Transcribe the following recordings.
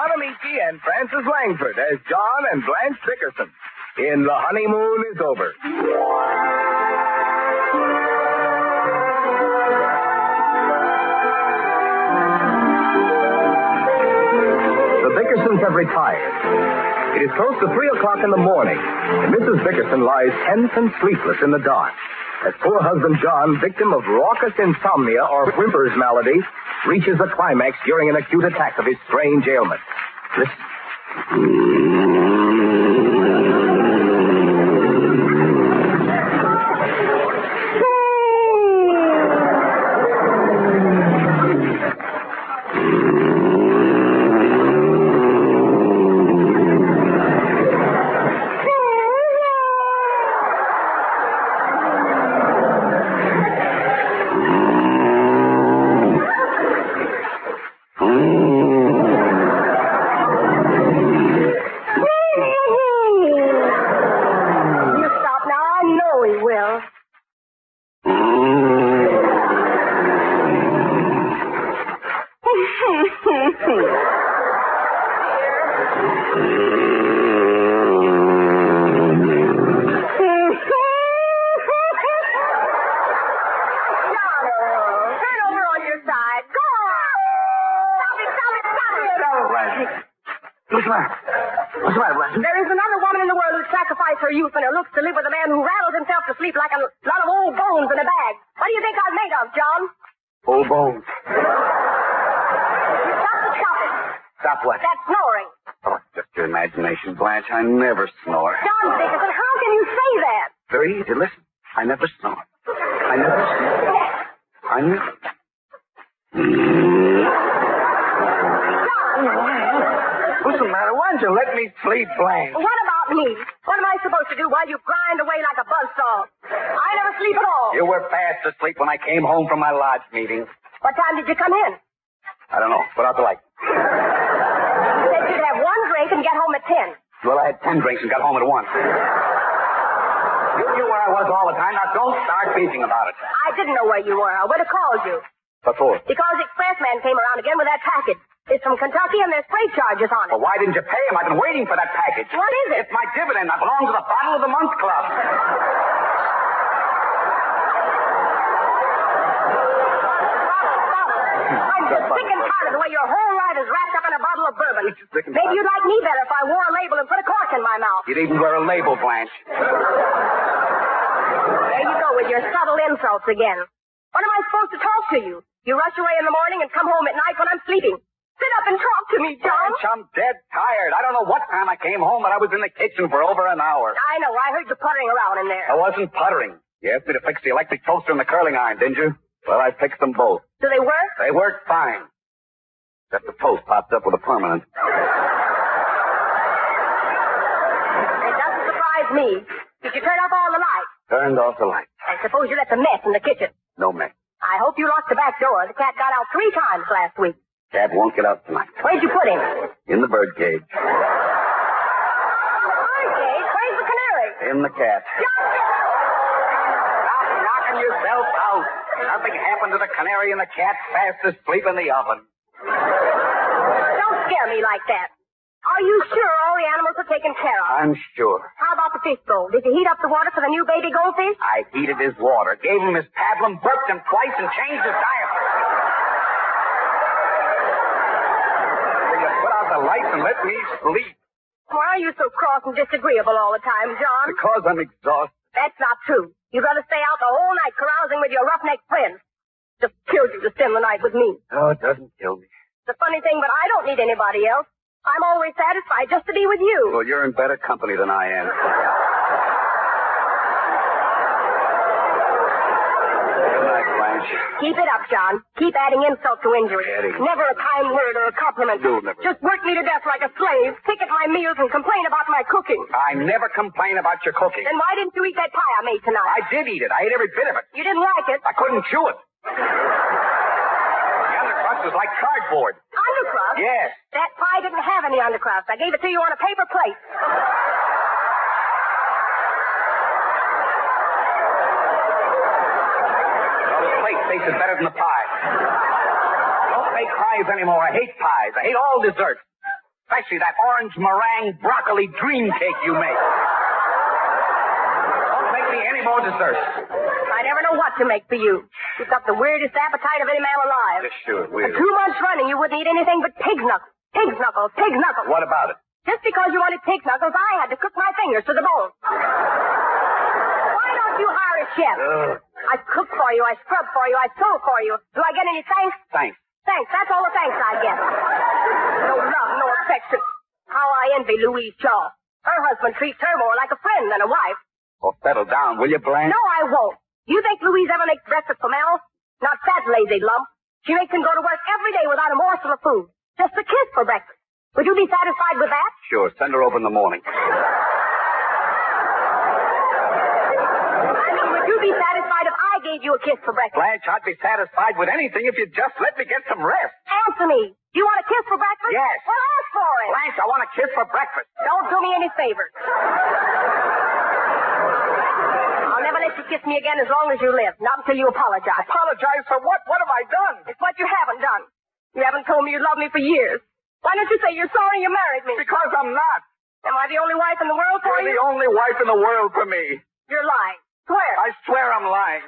Amici and Francis Langford as John and Blanche Dickerson in The Honeymoon is Over. The Dickersons have retired. It is close to 3 o'clock in the morning, and Mrs. Dickerson lies tense and sleepless in the dark as poor husband John, victim of raucous insomnia or whimper's malady, reaches a climax during an acute attack of his strange ailment. Listen. What's the matter, Blanche? There is another woman in the world who sacrificed her youth and her looks to live with a man who rattles himself to sleep like a lot of old bones in a bag. What do you think I'm made of, John? Old bones. Stop it. Stop what? That snoring. Oh, it's just your imagination, Blanche. I never snore. John Dickerson, how can you say that? Very easy. Listen. I never snore. I never snore. I never... What's the matter? Why don't you let me sleep, Blanche? What about me? What am I supposed to do while you grind away like a buzzsaw? I never sleep at all. You were fast asleep when I came home from my lodge meeting. What time did you come in? I don't know. Put out the light. You said you'd have one drink and get home at 10. Well, I had 10 drinks and got home at 1. You knew where I was all the time. Now, don't start beefing about it. I didn't know where you were. I would have called you. What for? Because the expressman came around again with that package. It's from Kentucky and there's freight charges on it. Well, why didn't you pay him? I've been waiting for that package. What is it? It's my dividend. I belong to the Bottle of the Month Club. I'm just sick and tired of the way your whole life is wrapped up in a bottle of bourbon. Maybe you'd like me better if I wore a label and put a cork in my mouth. You'd even wear a label, Blanche. There you go with your subtle insults again. When am I supposed to talk to you? You rush away in the morning and come home at night when I'm sleeping. Sit up and talk to me, John. Blanche, I'm dead tired. I don't know what time I came home, but I was in the kitchen for over an hour. I know. I heard you puttering around in there. I wasn't puttering. You asked me to fix the electric toaster and the curling iron, didn't you? Well, I fixed them both. Do they work? They worked fine. Except the toast popped up with a permanent. It doesn't surprise me. Did you turn off all the lights? Turned off the light. I suppose you left a mess in the kitchen. No mess. I hope you locked the back door. The cat got out 3 times last week. Cat won't get out tonight. Where'd you put him? In the bird cage. Bird cage? Where's the canary? In the cat. Stop knocking yourself out. Nothing happened to the canary and the cat fast asleep in the oven. Don't scare me like that. Are you sure all the animals are taken care of? I'm sure. How about the fish bowl? Did you heat up the water for the new baby goldfish? I heated his water, gave him his paddle, burped him twice, and changed his diaper. Will you put out the lights and let me sleep? Why are you so cross and disagreeable all the time, John? Because I'm exhausted. That's not true. You'd rather stay out the whole night carousing with your roughneck friends. Just killed you to spend the night with me. Oh, it doesn't kill me. It's a funny thing, but I don't need anybody else. I'm always satisfied just to be with you. Well, you're in better company than I am. Good night, Blanche. Keep it up, John. Keep adding insult to injury. Never a kind word or a compliment. You'll never. Just work me to death like a slave, pick at my meals, and complain about my cooking. I never complain about your cooking. Then why didn't you eat that pie I made tonight? I did eat it. I ate every bit of it. You didn't like it? I couldn't chew it. The undercrust was like cardboard. Undercrust? Yes. That pie didn't have any undercrust. I gave it to you on a paper plate. Well, the plate tasted better than the pie. Don't make pies anymore. I hate pies. I hate all desserts. Especially that orange meringue broccoli dream cake you make. Don't make me any more desserts. I never know what to make for you. You've got the weirdest appetite of any man alive. Yes, sure, For weird. 2 months running, you wouldn't eat anything but pig's knuckles. Pig's knuckles, pig's knuckles. What about it? Just because you wanted pig's knuckles, I had to cook my fingers to the bone. Why don't you hire a chef? I cook for you, I scrub for you, I sew for you. Do I get any thanks? Thanks. Thanks, that's all the thanks I get. No love, no affection. How I envy Louise Shaw. Her husband treats her more like a friend than a wife. Oh, settle down, will you, Blanche? No, I won't. You think Louise ever makes breakfast for Mel? Not that lazy lump. She makes him go to work every day without a morsel of food. Just a kiss for breakfast. Would you be satisfied with that? Sure, send her over in the morning. I mean, would you be satisfied if I gave you a kiss for breakfast? Blanche, I'd be satisfied with anything if you'd just let me get some rest. Answer me. Do you want a kiss for breakfast? Yes. Well, ask for it. Blanche, I want a kiss for breakfast. Don't do me any favors. I'll never let you kiss me again as long as you live. Not until you apologize. Apologize for what? What have I done? It's what you haven't done. You haven't told me you love me for years. Why don't you say you're sorry you married me? Because I'm not. Am I the only wife in the world for You're you? the only wife in the world for me. You're lying. Swear. I swear I'm lying.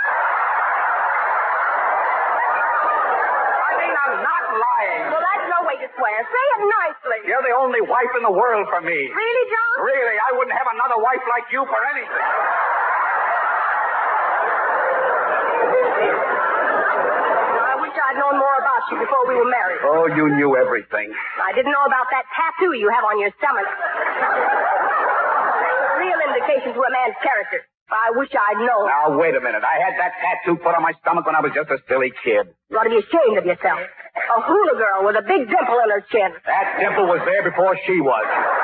I mean, I'm not lying. Well, that's no way to swear. Say it nicely. You're the only wife in the world for me. Really, John? Really, I wouldn't have another wife like you for anything. I wish I'd known more about you before we were married. Oh, you knew everything. I didn't know about that tattoo you have on your stomach. Real indication to a man's character. I wish I'd known. Now, wait a minute. I had that tattoo put on my stomach when I was just a silly kid. You ought to be ashamed of yourself. A hula girl with a big dimple in her chin. That dimple was there before she was.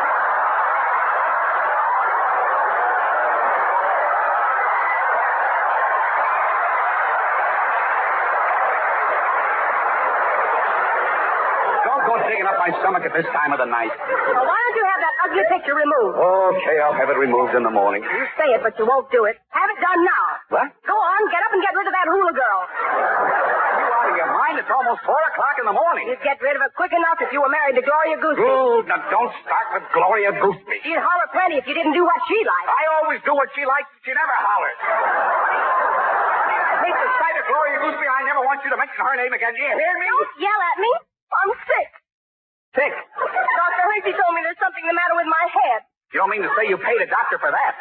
Don't go digging up my stomach at this time of the night. Well, why don't you have that ugly picture removed? Okay, I'll have it removed in the morning. You say it, but you won't do it. Have it done now. What? Go on, get up and get rid of that hula girl. You out of your mind? It's almost 4 o'clock in the morning. You'd get rid of her quick enough if you were married to Gloria Gooseby. Good. Now, don't start with Gloria Gooseby. She'd holler plenty if you didn't do what she liked. I always do what she likes, and she never hollers. I hate the sight of Gloria Gooseby. I never want you to mention her name again. You hear me? Don't yell at me. I'm sick. Sick. Dr. Hershey told me there's something the matter with my head. You don't mean to say you paid a doctor for that?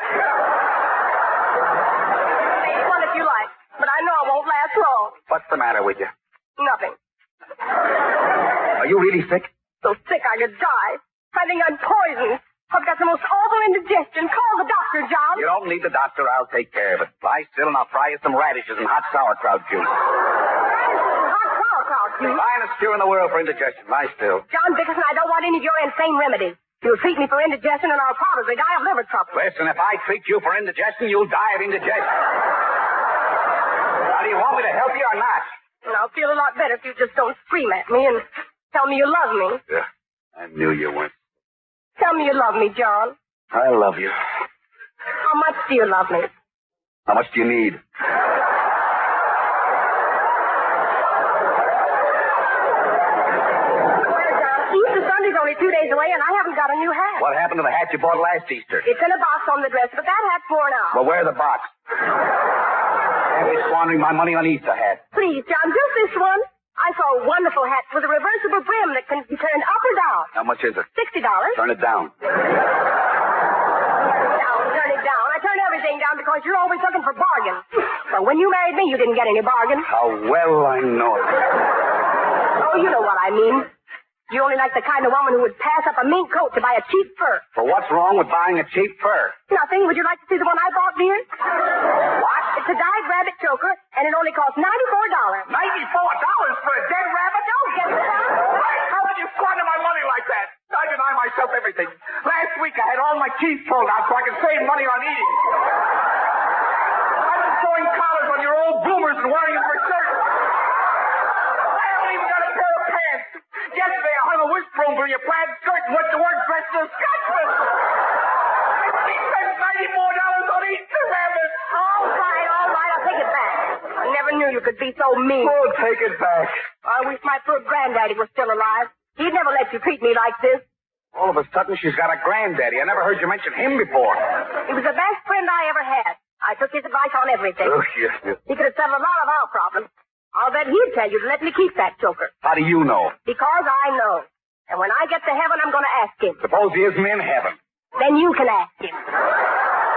Make fun if you like, but I know it won't last long. What's the matter with you? Nothing. Are you really sick? So sick I could die. I think I'm poisoned. I've got the most awful indigestion. Call the doctor, John. You don't need the doctor. I'll take care of it. Lie still and I'll fry you some radishes and hot sauerkraut juice. Hot sauerkraut, you. Finest cure in the world for indigestion. Lie still. John Dickerson, I don't want any of your insane remedies. You'll treat me for indigestion and I'll probably die of liver trouble. Listen, if I treat you for indigestion, you'll die of indigestion. Now, do you want me to help you or not? And I'll feel a lot better if you just don't scream at me and tell me you love me. Yeah, I knew you weren't. Tell me you love me, John. I love you. How much do you love me? How much do you need? Easter Sunday's only 2 days away, and I haven't got a new hat. What happened to the hat you bought last Easter? It's in a box on the dresser, but that hat's worn out. Well, where's the box? I've been squandering my money on Easter hats. Please, John, just this one. I saw a wonderful hat with a reversible brim that can be turned up or down. How much is it? $60. Turn it down. Turn it down. I turn everything down because you're always looking for bargains. Well, when you married me, you didn't get any bargain. How well I know it. Oh, you know what I mean. You only like the kind of woman who would pass up a mink coat to buy a cheap fur. Well, what's wrong with buying a cheap fur? Nothing. Would you like to see the one I bought, dear? What? It's a dyed rabbit choker, and it only costs $94. $94 for a dead rabbit? Don't get it, John. How could you squander my money like that? I deny myself everything. Last week I had all my teeth pulled out so I could save money on eating. I've been sewing collars on your old boomers and wearing them for shirts. I haven't even got a pair of pants. Yesterday I hung a wishbone for your plaid skirt and went to work dressed as a Scotsman. He spent $90 more on Easter rabbits. All right. I'll take it back. I never knew you could be so mean. Oh, take it back. I wish my poor granddaddy was still alive. He'd never let you treat me like this. All of a sudden, she's got a granddaddy. I never heard you mention him before. He was the best friend I ever had. I took his advice on everything. Oh, yes. He could have settled a lot of our problems. I'll bet he'd tell you to let me keep that joker. How do you know? Because I know. And when I get to heaven, I'm going to ask him. Suppose he isn't in heaven. Then you can ask him.